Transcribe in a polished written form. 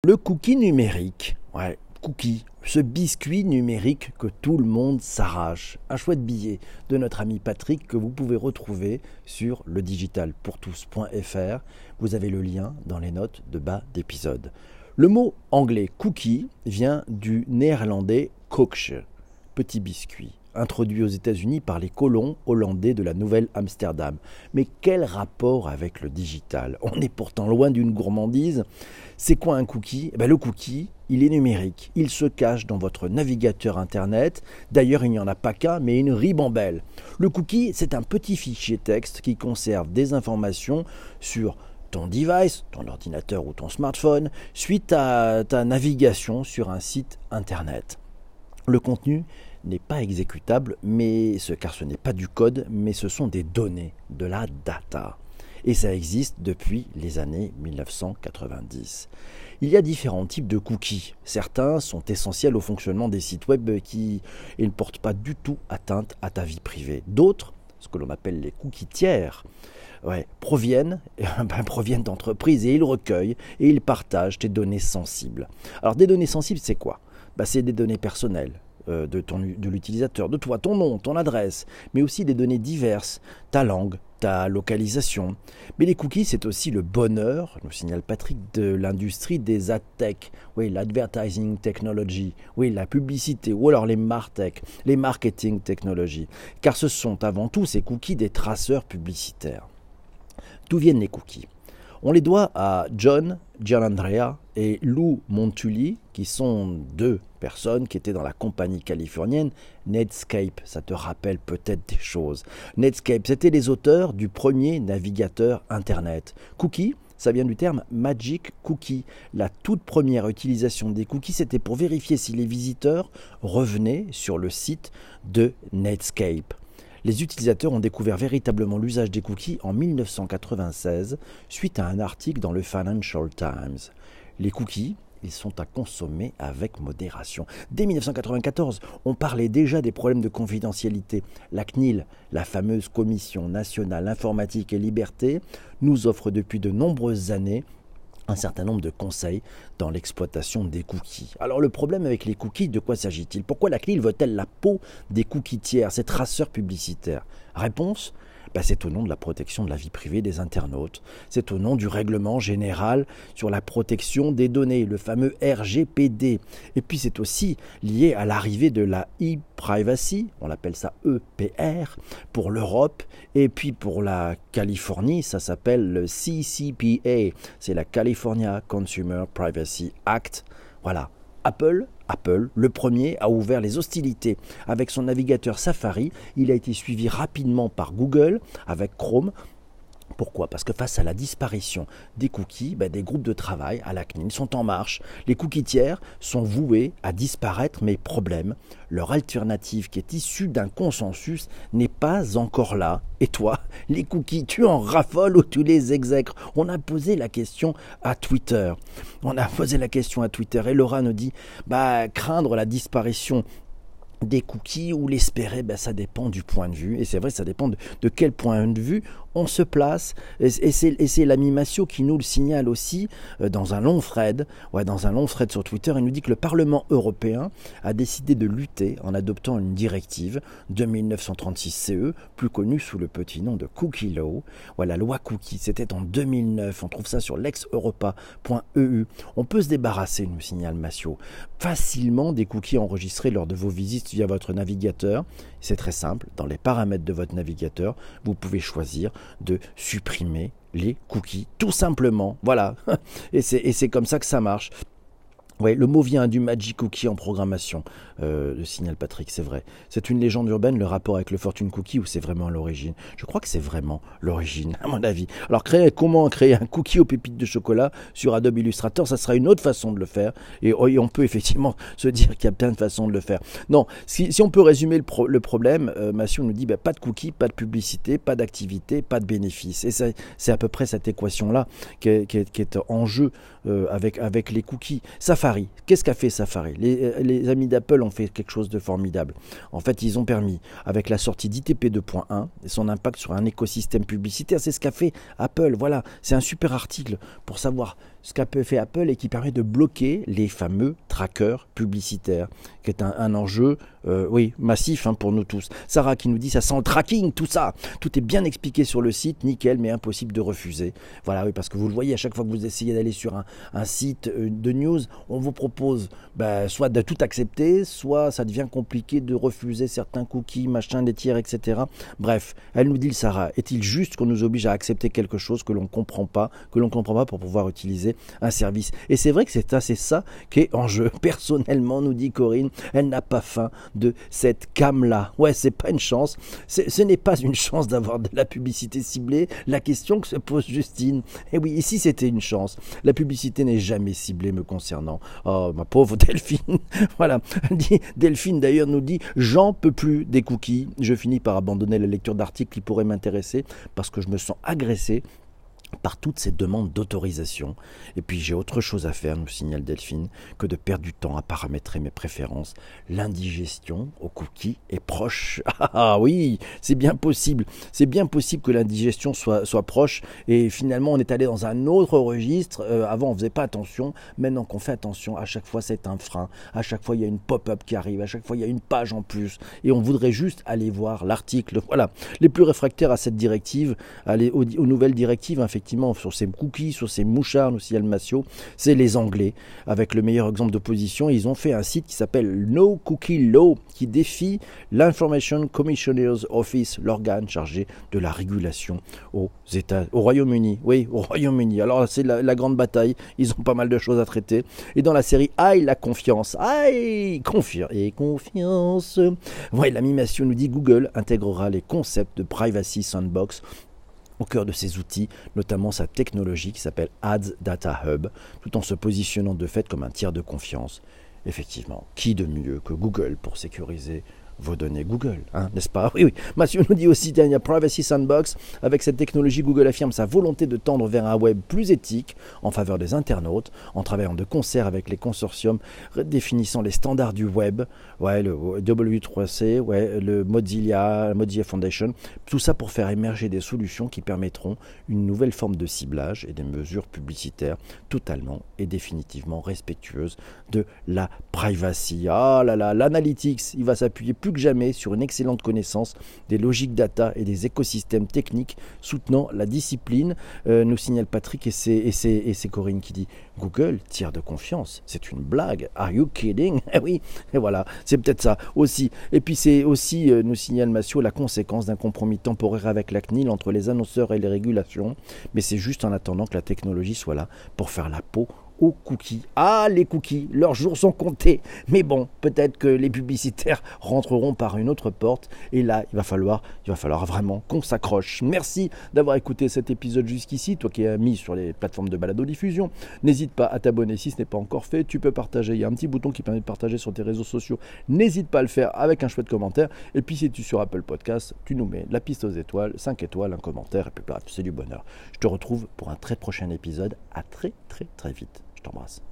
Le cookie numérique, cookie, ce biscuit numérique que tout le monde s'arrache. Un chouette billet de notre ami Patrick que vous pouvez retrouver sur ledigitalpourtous.fr. Vous avez le lien dans les notes de bas d'épisode. Le mot anglais cookie vient du néerlandais koekje, petit biscuit, introduit aux États-Unis par les colons hollandais de la Nouvelle-Amsterdam. Mais quel rapport avec le digital ? On est pourtant loin d'une gourmandise. C'est quoi un cookie ? Le cookie, il est numérique. Il se cache dans votre navigateur Internet. D'ailleurs, il n'y en a pas qu'un, mais une ribambelle. Le cookie, c'est un petit fichier texte qui conserve des informations sur ton device, ton ordinateur ou ton smartphone, suite à ta navigation sur un site Internet. Le contenu n'est pas exécutable, car ce n'est pas du code, mais ce sont des données, de la data. Et ça existe depuis les années 1990. Il y a différents types de cookies. Certains sont essentiels au fonctionnement des sites web et ne portent pas du tout atteinte à ta vie privée. D'autres, ce que l'on appelle les cookies tiers, proviennent d'entreprises et ils recueillent et ils partagent tes données sensibles. Alors des données sensibles, c'est quoi ? C'est des données personnelles de l'utilisateur, de toi, ton nom, ton adresse, mais aussi des données diverses, ta langue, ta localisation. Mais les cookies, c'est aussi le bonheur, nous signale Patrick, de l'industrie des adtech, l'advertising technology, la publicité, ou alors les martech, les marketing technology. Car ce sont avant tout ces cookies des traceurs publicitaires. D'où viennent les cookies ? On les doit à John Gianandrea et Lou Montulli, qui sont deux personnes qui étaient dans la compagnie californienne Netscape. Ça te rappelle peut-être des choses. Netscape, c'était les auteurs du premier navigateur Internet. Cookie, ça vient du terme Magic Cookie. La toute première utilisation des cookies, c'était pour vérifier si les visiteurs revenaient sur le site de Netscape. Les utilisateurs ont découvert véritablement l'usage des cookies en 1996 suite à un article dans le Financial Times. Les cookies, ils sont à consommer avec modération. Dès 1994, on parlait déjà des problèmes de confidentialité. La CNIL, la fameuse Commission nationale informatique et liberté, nous offre depuis de nombreuses années un certain nombre de conseils dans l'exploitation des cookies. Alors le problème avec les cookies, de quoi s'agit-il ? Pourquoi la CNIL veut-elle la peau des cookies tiers, ces traceurs publicitaires ? Réponse ? C'est au nom de la protection de la vie privée des internautes. C'est au nom du règlement général sur la protection des données, le fameux RGPD. Et puis c'est aussi lié à l'arrivée de la e-privacy, on l'appelle ça EPR, pour l'Europe. Et puis pour la Californie, ça s'appelle le CCPA, c'est la California Consumer Privacy Act. Voilà. Apple, le premier, a ouvert les hostilités avec son navigateur Safari. Il a été suivi rapidement par Google avec Chrome. Pourquoi ? Parce que face à la disparition des cookies, des groupes de travail à la CNIL sont en marche. Les cookies tiers sont voués à disparaître, mais problème, leur alternative qui est issue d'un consensus n'est pas encore là. Et toi, les cookies, tu en raffoles ou tu les exècres ? On a posé la question à Twitter. Et Laura nous dit, craindre la disparition des cookies ou l'espérer, ça dépend du point de vue. Et c'est vrai, ça dépend de quel point de vue on se place. Et c'est l'ami Massio qui nous le signale aussi dans un long thread sur Twitter. Il nous dit que le Parlement européen a décidé de lutter en adoptant une directive de 1936 CE, plus connue sous le petit nom de Cookie Law. La loi Cookie, c'était en 2009. On trouve ça sur l'exeuropa.eu. On peut se débarrasser, nous signale Massio, facilement des cookies enregistrés lors de vos visites via votre navigateur. C'est très simple, dans les paramètres de votre navigateur, vous pouvez choisir de supprimer les cookies, tout simplement. Voilà, et c'est comme ça que ça marche. Le mot vient du Magic Cookie en programmation, le signal Patrick, c'est vrai. C'est une légende urbaine, le rapport avec le Fortune Cookie, ou c'est vraiment l'origine ? Je crois que c'est vraiment l'origine, à mon avis. Alors, comment créer un cookie aux pépites de chocolat sur Adobe Illustrator, ça sera une autre façon de le faire. Et on peut effectivement se dire qu'il y a plein de façons de le faire. Non, si on peut résumer le problème, Massio nous dit, pas de cookies, pas de publicité, pas d'activité, pas de bénéfice. Et c'est à peu près cette équation-là qui est en jeu avec les cookies. Safari Safari, qu'est-ce qu'a fait Safari ? Les amis d'Apple ont fait quelque chose de formidable. En fait, ils ont permis, avec la sortie d'ITP 2.1 et son impact sur un écosystème publicitaire, c'est ce qu'a fait Apple. Voilà, c'est un super article pour savoir ce qu'a fait Apple et qui permet de bloquer les fameux trackers publicitaires, qui est un enjeu massif pour nous tous. Sarah qui nous dit ça sent le tracking, tout ça. Tout est bien expliqué sur le site, nickel, mais impossible de refuser. Voilà, oui, parce que vous le voyez, à chaque fois que vous essayez d'aller sur un site de news, on vous propose soit de tout accepter, soit ça devient compliqué de refuser certains cookies, machin, des tiers, etc. Bref, elle nous dit, Sarah, est-il juste qu'on nous oblige à accepter quelque chose que l'on ne comprend pas pour pouvoir utiliser un service? Et c'est vrai que c'est ça qui est en jeu. Personnellement, nous dit Corinne, elle n'a pas faim de cette cam-là. Ouais, c'est pas une chance. Ce n'est pas une chance d'avoir de la publicité ciblée. La question que se pose Justine. Et oui, ici c'était une chance. La publicité n'est jamais ciblée me concernant. Oh, ma pauvre Delphine. Voilà. Delphine d'ailleurs nous dit, j'en peux plus des cookies. Je finis par abandonner la lecture d'articles qui pourraient m'intéresser parce que je me sens agressé par toutes ces demandes d'autorisation. Et puis j'ai autre chose à faire, nous signale Delphine, que de perdre du temps à paramétrer mes préférences. L'indigestion aux cookies est proche. Ah oui, c'est bien possible. C'est bien possible que l'indigestion soit proche. Et finalement, on est allé dans un autre registre. Avant, on ne faisait pas attention. Maintenant qu'on fait attention, à chaque fois, c'est un frein. À chaque fois, il y a une pop-up qui arrive. À chaque fois, il y a une page en plus. Et on voudrait juste aller voir l'article. Voilà. Les plus réfractaires à cette directive, aux nouvelles directives, effectivement, sur ces cookies, sur ces mouchards, nous signale Massio, c'est les Anglais. Avec le meilleur exemple d'opposition, ils ont fait un site qui s'appelle No Cookie Law, qui défie l'Information Commissioner's Office, l'organe chargé de la régulation au Royaume-Uni. Oui, au Royaume-Uni. Alors c'est la grande bataille, ils ont pas mal de choses à traiter. Et dans la série Aïe la confiance, aïe, confiance. Ouais, l'ami Massio nous dit Google intégrera les concepts de Privacy Sandbox au cœur de ses outils, notamment sa technologie qui s'appelle Ads Data Hub, tout en se positionnant de fait comme un tiers de confiance. Effectivement, qui de mieux que Google pour sécuriser vos données Google, n'est-ce pas? Oui. Mathieu nous dit aussi, il y a Privacy Sandbox. Avec cette technologie, Google affirme sa volonté de tendre vers un web plus éthique en faveur des internautes, en travaillant de concert avec les consortiums définissant les standards du web, le W3C, le Mozilla Foundation, tout ça pour faire émerger des solutions qui permettront une nouvelle forme de ciblage et des mesures publicitaires totalement et définitivement respectueuses de la privacy. Ah là là, l'analytics, il va s'appuyer plus que jamais sur une excellente connaissance des logiques data et des écosystèmes techniques soutenant la discipline, nous signale Patrick, et c'est Corinne qui dit Google, tiers de confiance, c'est une blague, are you kidding? Oui, et voilà, c'est peut-être ça aussi. Et puis c'est aussi, nous signale Massio, la conséquence d'un compromis temporaire avec la CNIL entre les annonceurs et les régulations, mais c'est juste en attendant que la technologie soit là pour faire la peau aux cookies. Ah, les cookies, leurs jours sont comptés. Mais bon, peut-être que les publicitaires rentreront par une autre porte. Et là, il va falloir vraiment qu'on s'accroche. Merci d'avoir écouté cet épisode jusqu'ici. Toi qui es mis sur les plateformes de balado-diffusion, n'hésite pas à t'abonner si ce n'est pas encore fait. Tu peux partager. Il y a un petit bouton qui permet de partager sur tes réseaux sociaux. N'hésite pas à le faire avec un chouette commentaire. Et puis, si tu es sur Apple Podcast, tu nous mets la piste aux étoiles, 5 étoiles, un commentaire. Et puis, bref, c'est du bonheur. Je te retrouve pour un très prochain épisode. À très, très, très vite. Je t'embrasse.